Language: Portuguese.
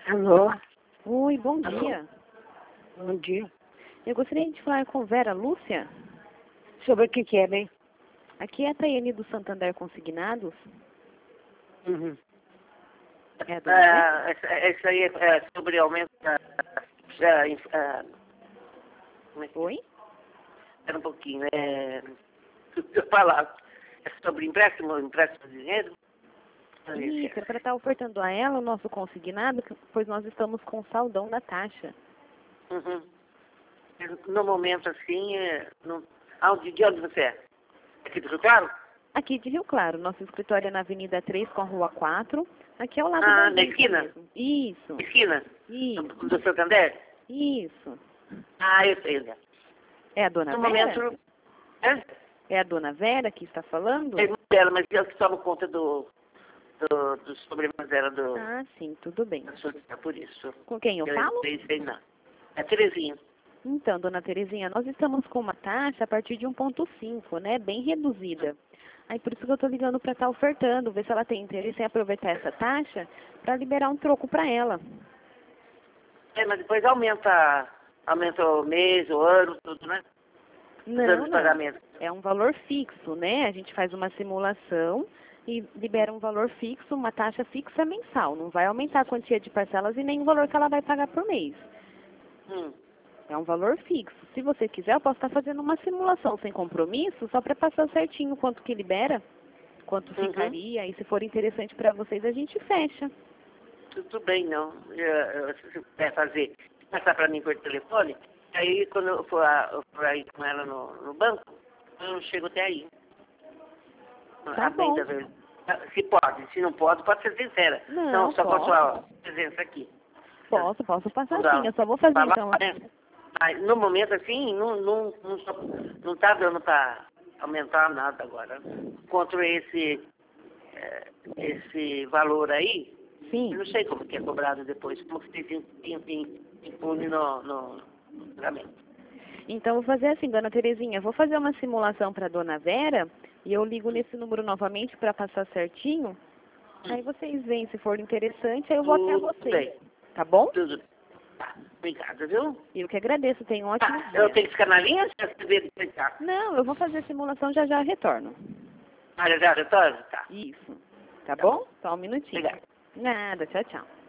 Alô? Oi, bom Alô? dia. Bom dia. Eu gostaria de falar com Vera Lúcia. Sobre o que é, bem? Aqui é a Tayane do Santander Consignados. Uhum. É a dona Vera? Isso aí é sobre aumento da... como é que é? Oi? Espera um pouquinho. Eu falar. É sobre empréstimo de dinheiro? Isso, é para estar ofertando a ela o nosso consignado, pois nós estamos com saldão da taxa. Uhum. No momento, assim, de onde você é? Aqui do Rio Claro? Aqui de Rio Claro, nosso escritório é na Avenida 3 com a Rua 4. Aqui ao lado da Na agência esquina? mesmo. Isso, Esquina? isso, Do Santander? isso. Eu sei, né? É a dona No Vera? momento... É? É a dona Vera que está falando? É dela, mas eu que tomo conta dos problemas dela, Ah, sim, tudo bem. por isso. Com quem eu falo? Sei não. É Terezinha. Então, dona Terezinha, nós estamos com uma taxa a partir de 1,5, né? Bem reduzida. Aí por isso que eu estou ligando para estar ofertando, ver se ela tem interesse em aproveitar essa taxa para liberar um troco para ela. Mas depois aumenta o mês, o ano, tudo, né? Não, De não. pagamento. É um valor fixo, né? A gente faz uma simulação e libera um valor fixo, uma taxa fixa mensal. Não vai aumentar a quantia de parcelas e nem o valor que ela vai pagar por mês. É um valor fixo. Se você quiser, eu posso estar fazendo uma simulação sem compromisso, só para passar certinho quanto que libera, quanto ficaria, e se for interessante para vocês, a gente fecha. Tudo bem, não. Se você puder passar para mim por telefone, aí quando eu for aí com ela no banco, eu chego até aí. Tá bom. Se pode, se não pode ser sincera. Não, só com a posso. sua presença aqui. Posso passar Não, sim. Eu só vou fazer falar, então. né? Mas no momento assim, não tá dando para aumentar nada agora. Contra esse valor aí, Sim. eu não sei como que é cobrado depois, como que vocês impõem no pagamento. Então, vou fazer assim, dona Terezinha, vou fazer uma simulação para dona Vera e eu ligo nesse número novamente para passar certinho. Aí vocês veem se for interessante, aí eu vou até Tudo vocês. bem. Tá bom? Tudo. Tá. Obrigada, viu? Eu que agradeço, tenha um ótimo dia. Eu tenho que ficar na linha ou você vê depois? Tá? Não, eu vou fazer a simulação, já já retorno. Já retorno? Tá. Isso. Tá bom? Só um minutinho. Obrigada. Nada, tchau, tchau.